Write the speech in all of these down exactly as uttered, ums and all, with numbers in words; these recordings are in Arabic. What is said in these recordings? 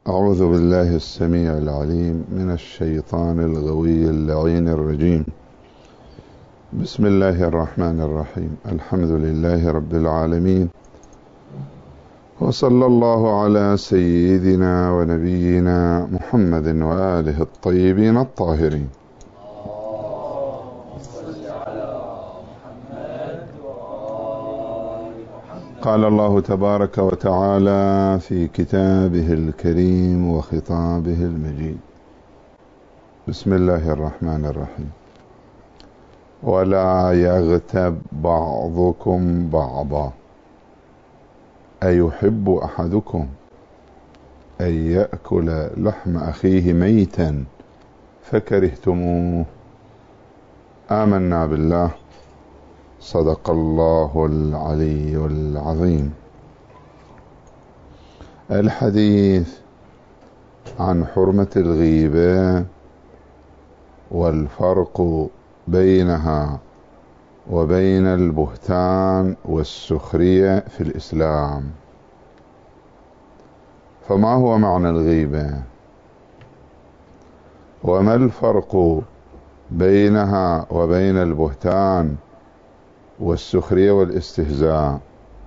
أعوذ بالله السميع العليم من الشيطان الغوي اللعين الرجيم. بسم الله الرحمن الرحيم. الحمد لله رب العالمين، وصلى الله على سيدنا ونبينا محمد وآله الطيبين الطاهرين. قال الله تبارك وتعالى في كتابه الكريم وخطابه المجيد: بسم الله الرحمن الرحيم. ولا يغتب بعضكم بعضا أيحب أحدكم أن يأكل لحم أخيه ميتا فكرهتموه. آمنا بالله، صدق الله العلي العظيم. الحديث عن حرمة الغيبة والفرق بينها وبين البهتان والسخرية في الإسلام. فما هو معنى الغيبة؟ وما الفرق بينها وبين البهتان والسخرية والاستهزاء؟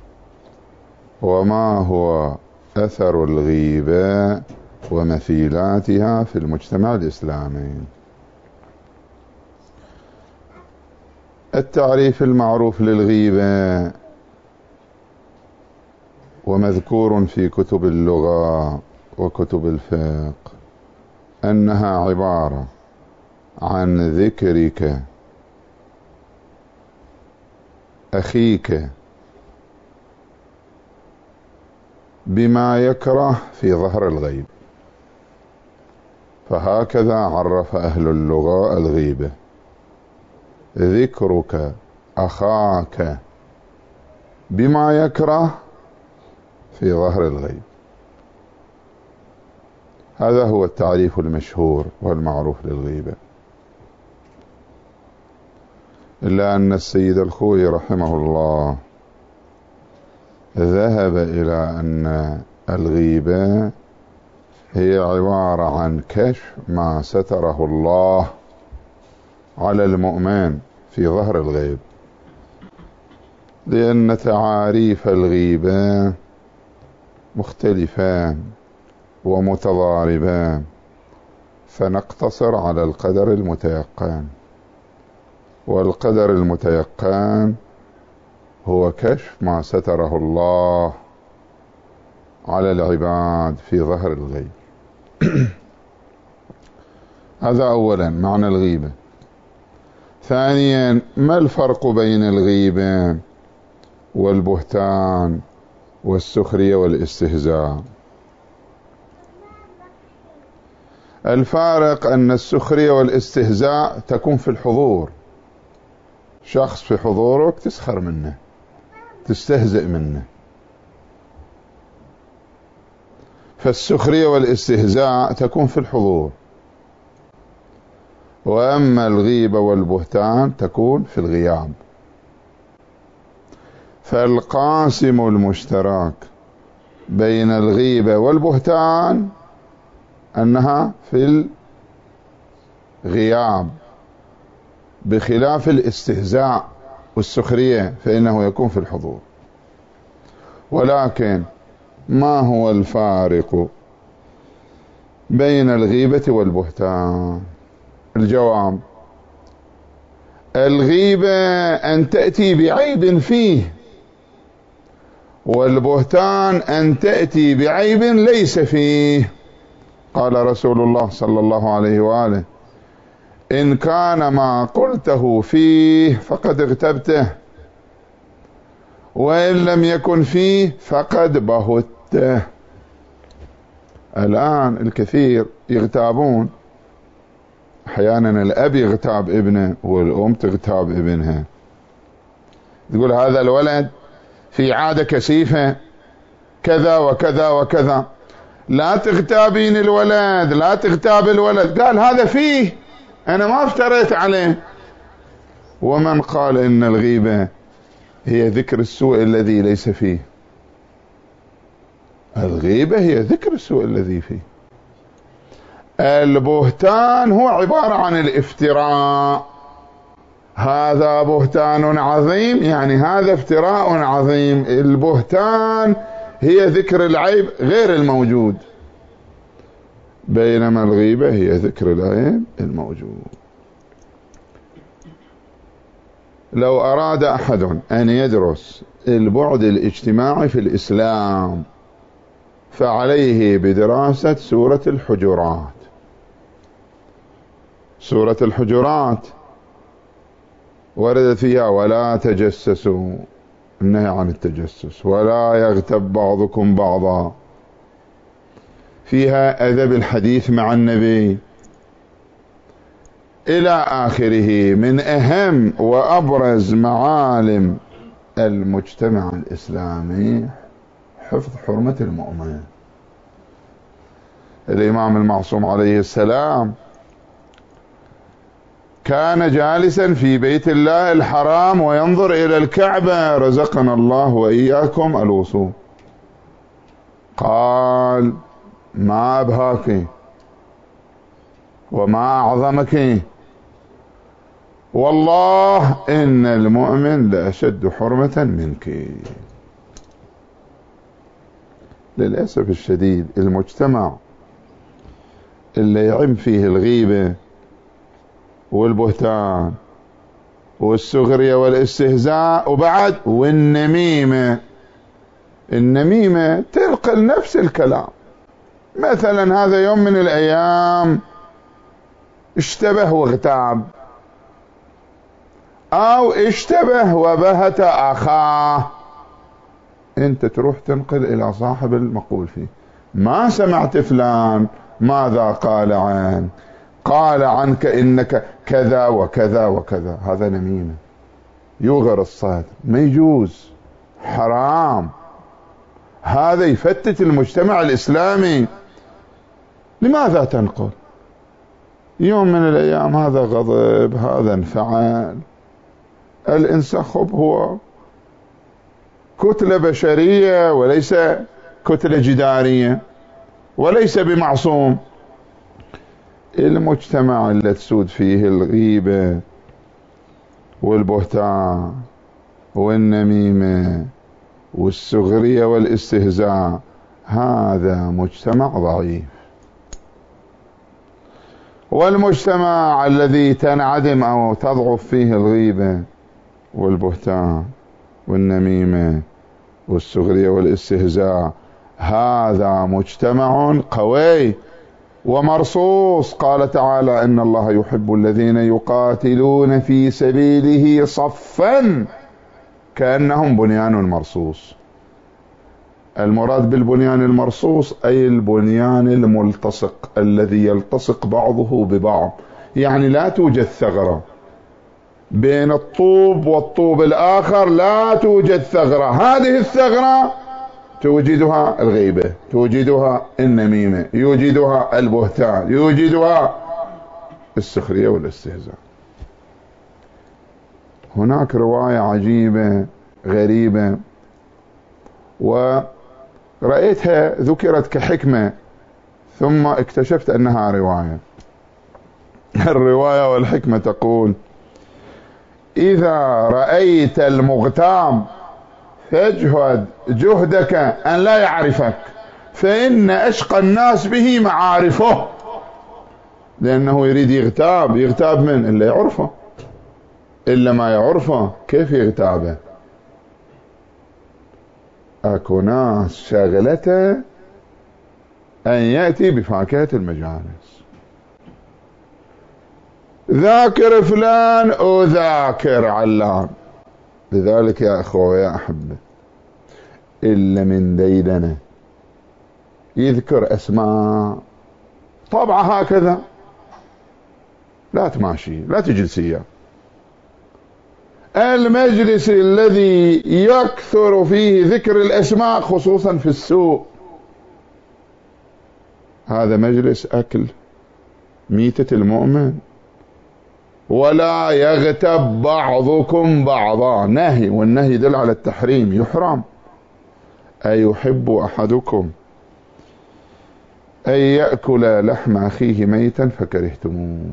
وما هو أثر الغيبة ومثيلاتها في المجتمع الإسلامي؟ التعريف المعروف للغيبة ومذكور في كتب اللغة وكتب الفقه أنها عبارة عن ذكرك أخيك بما يكره في ظهر الغيب. فهكذا عرف أهل اللغة الغيبة: ذكرك أخاك بما يكره في ظهر الغيب. هذا هو التعريف المشهور والمعروف للغيبة. إلا أن السيد الخوئي رحمه الله ذهب إلى أن الغيبة هي عبارة عن كشف ما ستره الله على المؤمن في ظهر الغيب، لأن تعاريف الغيبة مختلفان ومتضاربان، فنقتصر على القدر المتيقن. والقدر المتيقن هو كشف ما ستره الله على العباد في ظهر الغيب. هذا أولا معنى الغيبة. ثانيا، ما الفرق بين الغيبة والبهتان والسخرية والاستهزاء؟ الفارق أن السخرية والاستهزاء تكون في الحضور، شخص في حضورك تسخر منه، تستهزئ منه. فالسخرية والاستهزاء تكون في الحضور. وأما الغيبة والبهتان تكون في الغياب. فالقاسم المشترك بين الغيبة والبهتان أنها في الغياب، بخلاف الاستهزاء والسخرية فإنه يكون في الحضور. ولكن ما هو الفارق بين الغيبة والبهتان؟ الجواب: الغيبة أن تأتي بعيب فيه، والبهتان أن تأتي بعيب ليس فيه. قال رسول الله صلى الله عليه وآله: إن كان ما قلته فيه فقد اغتبته، وإن لم يكن فيه فقد بهته. الآن الكثير يغتابون، أحيانا الأب يغتاب ابنه والأم تغتاب ابنها، تقول هذا الولد في عادة كثيفة كذا وكذا وكذا. لا تغتابين الولد، لا تغتاب الولد. قال هذا فيه، أنا ما افتريت عليه. ومن قال إن الغيبة هي ذكر السوء الذي ليس فيه؟ الغيبة هي ذكر السوء الذي فيه. البهتان هو عبارة عن الافتراء، هذا بهتان عظيم، يعني هذا افتراء عظيم. البهتان هي ذكر العيب غير الموجود، بينما الغيبة هي ذكر العيب الموجود. لو أراد أحد أن يدرس البعد الاجتماعي في الإسلام فعليه بدراسة سورة الحجرات. سورة الحجرات وردت فيها ولا تجسسوا، النهي عن التجسس، ولا يغتب بعضكم بعضا، فيها أدب الحديث مع النبي إلى آخره. من أهم وأبرز معالم المجتمع الإسلامي حفظ حرمة المؤمن. الإمام المعصوم عليه السلام كان جالسا في بيت الله الحرام وينظر إلى الكعبة، رزقنا الله وإياكم الوصول. قال ما أبهاك وما أعظمك، والله إن المؤمن لأشد حرمة منك. للأسف الشديد المجتمع اللي يعم فيه الغيبة والبهتان والسخرية والاستهزاء وبعد والنميمة. النميمة تنقل نفس الكلام. مثلا هذا يوم من الأيام اشتبه واغتاب، أو اشتبه وبهت أخاه، أنت تروح تنقل إلى صاحب المقول فيه، ما سمعت فلان ماذا قال عنك، قال عنك إنك كذا وكذا وكذا. هذا نميمة، يوغر الصدر، ما يجوز، حرام. هذا يفتت المجتمع الإسلامي. لماذا تنقل؟ يوم من الأيام هذا غضب، هذا انفعل. الإنسان خب هو كتلة بشرية وليس كتلة جدارية، وليس بمعصوم. المجتمع اللي تسود فيه الغيبة والبهتان والنميمة والسخرية والاستهزاء، هذا مجتمع ضعيف. والمجتمع الذي تنعدم أو تضعف فيه الغيبة والبهتان والنميمة والسخرية والاستهزاء، هذا مجتمع قوي ومرصوص. قال تعالى إن الله يحب الذين يقاتلون في سبيله صفا كأنهم بنيان مرصوص. المراد بالبنيان المرصوص أي البنيان الملتصق الذي يلتصق بعضه ببعض، يعني لا توجد ثغرة بين الطوب والطوب الآخر، لا توجد ثغرة. هذه الثغرة توجدها الغيبة، توجدها النميمة، يوجدها البهتان، يوجدها السخرية والاستهزاء. هناك رواية عجيبة غريبة ورأيتها ذكرت كحكمة ثم اكتشفت أنها رواية. الرواية والحكمة تقول: إذا رأيت المغتاب فاجهد جهدك أن لا يعرفك، فإن أشقى الناس به معارفه. لأنه يريد يغتاب. يغتاب من؟ إلا يعرفه، إلا ما يعرفه كيف يغتابه؟ أكو ناس شغلته أن يأتي بفاكهة المجالس، ذاكر فلان وذاكر علان. لذلك يا أخوة يا أحبة، إلا من ديدنه يذكر أسماء طبعا هكذا، لا تماشي، لا تجلسية. المجلس الذي يكثر فيه ذكر الأسماء خصوصا في السوء، هذا مجلس أكل ميتة المؤمن. ولا يغتب بعضكم بعضا، نهي، والنهي يدل على التحريم، يحرم. أيحب أحدكم أن يأكل لحم أخيه ميتا فكرهتموه.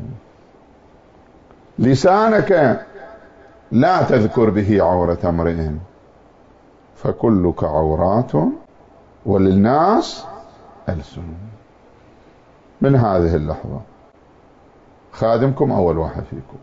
لسانك لا تذكر به عورة امرئ فكلك عورات وللناس ألسن. من هذه اللحظة خادمكم أول واحد فيكم،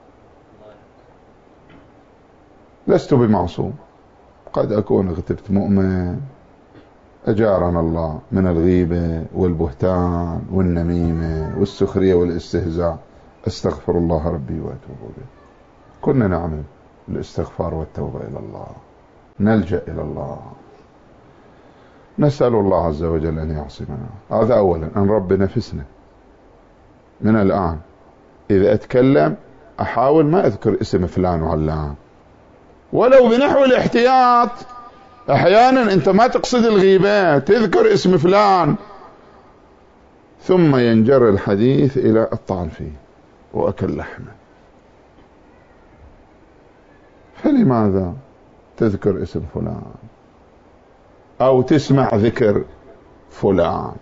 لست بمعصوم، قد أكون اغتبت مؤمن، أجارنا الله من الغيبة والبهتان والنميمة والسخرية والاستهزاء، استغفر الله ربي وأتوب إليه. كنا نعمل الاستغفار والتوبة إلى الله، نلجأ إلى الله، نسأل الله عز وجل أن يعصمنا. هذا أولا، أن رب نفسنا. من الآن إذا أتكلم أحاول ما أذكر اسم فلان وعلان، ولو بنحو الاحتياط. أحيانا أنت ما تقصد الغيبة، تذكر اسم فلان ثم ينجر الحديث إلى الطعن فيه وأكل لحمه. فلماذا تذكر اسم فلان أو تسمع ذكر فلان؟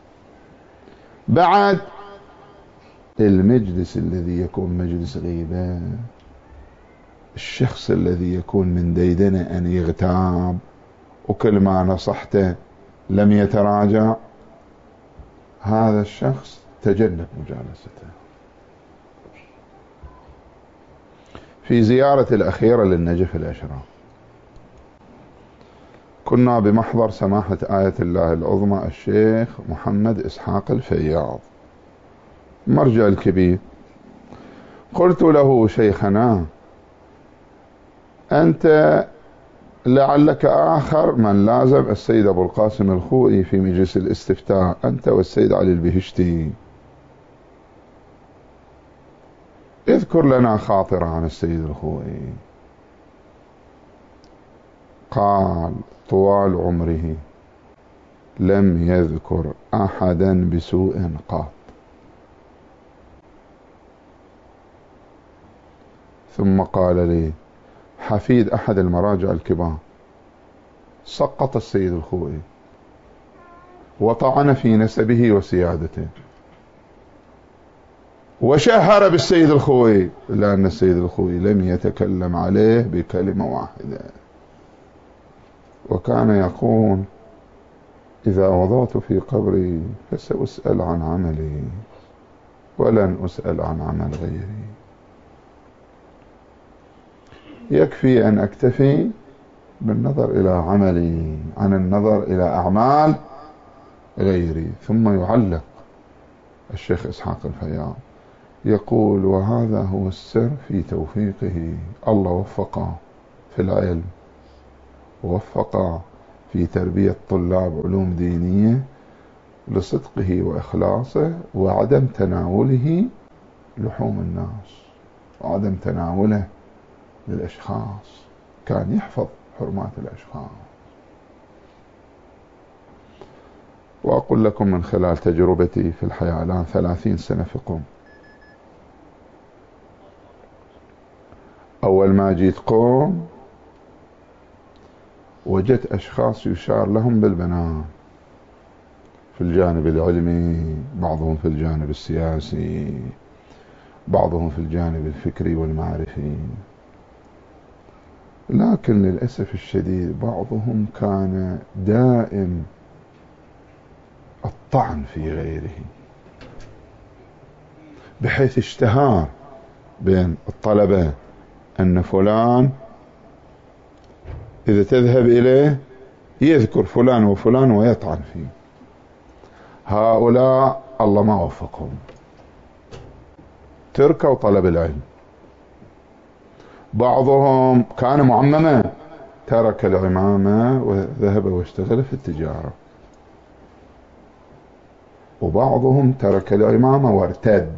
بعد المجلس الذي يكون مجلس غيبة، الشخص الذي يكون من ديدنه أن يغتاب وكل ما نصحته لم يتراجع، هذا الشخص تجنب مجالسته. في زيارة الأخيرة للنجف الأشراف كنا بمحضر سماحة آية الله العظمى الشيخ محمد إسحاق الفياض، مرجع الكبير. قلت له: شيخنا أنت لعلك آخر من لازم السيد أبو القاسم الخوئي في مجلس الاستفتاء، أنت والسيد علي البهشتي، اذكر لنا خاطرة عن السيد الخوئي. قال: طوال عمره لم يذكر أحدا بسوء قط. ثم قال لي: حفيد أحد المراجع الكبار سقط السيد الخوئي وطعن في نسبه وسيادته وشهر بالسيد الخوئي، إلا أن السيد الخوئي لم يتكلم عليه بكلمة واحدة، وكان يقول: إذا وضعت في قبري فسأسأل عن عملي ولن أسأل عن عمل غيري. يكفي أن أكتفي بالنظر إلى عملي عن النظر إلى أعمال غيري. ثم يعلق الشيخ إسحاق الفياض يقول: وهذا هو السر في توفيقه. الله وفقه في العلم، ووفقه في تربية طلاب علوم دينية لصدقه وإخلاصه وعدم تناوله لحوم الناس وعدم تناوله للأشخاص، كان يحفظ حرمات الأشخاص. وأقول لكم من خلال تجربتي في الحياة الآن ثلاثين سنة في قم، أول ما جيت قم وجدت أشخاص يشار لهم بالبنان في الجانب العلمي، بعضهم في الجانب السياسي، بعضهم في الجانب الفكري والمعرفي، لكن للأسف الشديد بعضهم كان دائم الطعن في غيره، بحيث اشتهار بين الطلبة أن فلان إذا تذهب إليه يذكر فلان وفلان ويطعن فيه. هؤلاء الله ما وفقهم، تركوا طلب العلم. بعضهم كان معمما ترك العمامة وذهب واشتغل في التجارة، وبعضهم ترك العمامة وارتد،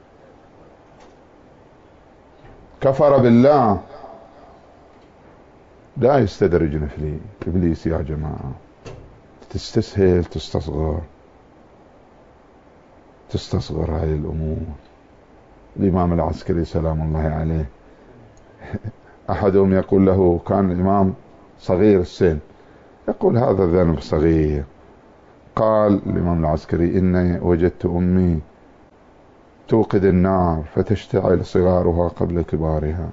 كفر بالله. لا يستدرجنا في إبليس يا جماعة، تستسهل تستصغر تستصغر هذه الأمور. الإمام العسكري سلام الله عليه أحدهم يقول له، كان الإمام صغير السن، يقول: هذا ذنب صغير، قال الإمام العسكري: إني وجدت أمي توقد النار فتشتعل صغارها قبل كبارها.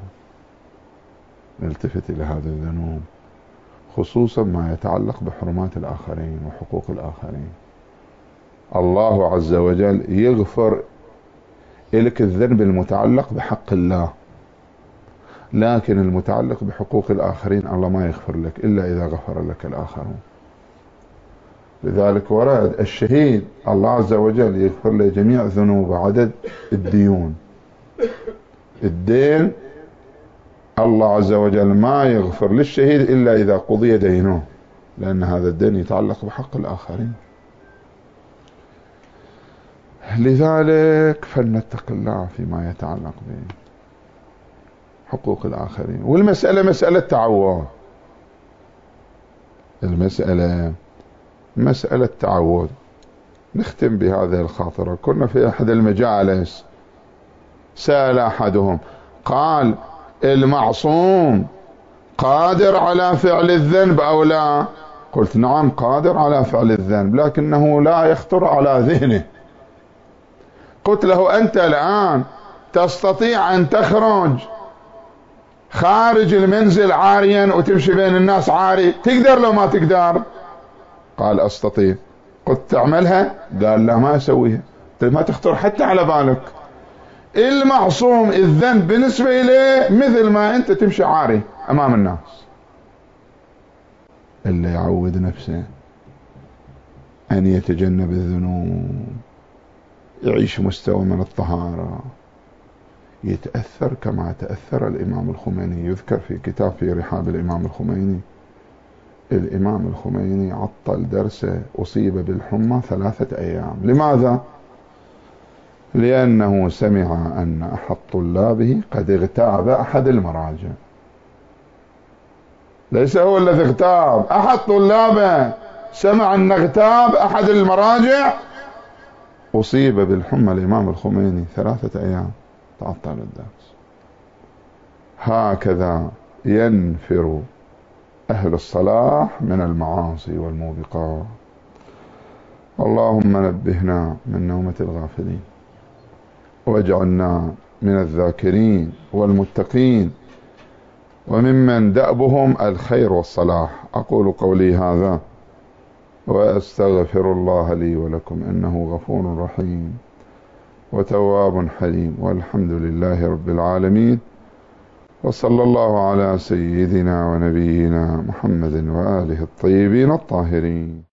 نلتفت إلى هذا الذنوب، خصوصا ما يتعلق بحرمات الآخرين وحقوق الآخرين. الله عز وجل يغفر لك الذنب المتعلق بحق الله، لكن المتعلق بحقوق الآخرين الله ما يغفر لك إلا إذا غفر لك الآخرون. لذلك ورد الشهيد الله عز وجل يغفر له جميع ذنوب عدد الديون. الدين الله عز وجل ما يغفر للشهيد إلا إذا قضي دينه، لأن هذا الدين يتعلق بحق الآخرين. لذلك فلنتق الله فيما يتعلق بحقوق الآخرين. والمسألة مسألة تعوض، المسألة مسألة تعوض. نختم بهذه الخاطرة. كنا في أحد المجالس سأل أحدهم قال: المعصوم قادر على فعل الذنب أو لا؟ قلت: نعم قادر على فعل الذنب، لكنه لا يخطر على ذهنه. قلت له: أنت الآن تستطيع أن تخرج خارج المنزل عاريا وتمشي بين الناس عاري؟ تقدر لو ما تقدر؟ قال: أستطيع. قلت: تعملها؟ قال: لا ما أسويها. ما تخطر حتى على بالك. المعصوم الذنب بالنسبة إليه مثل ما أنت تمشي عاري أمام الناس. إلا يعود نفسه أن يتجنب الذنوب، يعيش مستوى من الطهارة، يتأثر كما تأثر الإمام الخميني. يذكر في كتاب في رحاب الإمام الخميني، الإمام الخميني عطل درسه، أصيب بالحمى ثلاثة أيام. لماذا؟ لأنه سمع أن أحد طلابه قد اغتاب أحد المراجع. ليس هو الذي اغتاب، أحد طلابه سمع أن اغتاب أحد المراجع، أصيب بالحمى الإمام الخميني ثلاثة أيام، تعطل الدرس. هكذا ينفر أهل الصلاح من المعاصي والموبقات. اللهم نبهنا من نومة الغافلين، واجعلنا من الذاكرين والمتقين، وممن دأبهم الخير والصلاح. أقول قولي هذا وأستغفر الله لي ولكم، إنه غفور رحيم وتواب حليم، والحمد لله رب العالمين، وصلى الله على سيدنا ونبينا محمد وآله الطيبين الطاهرين.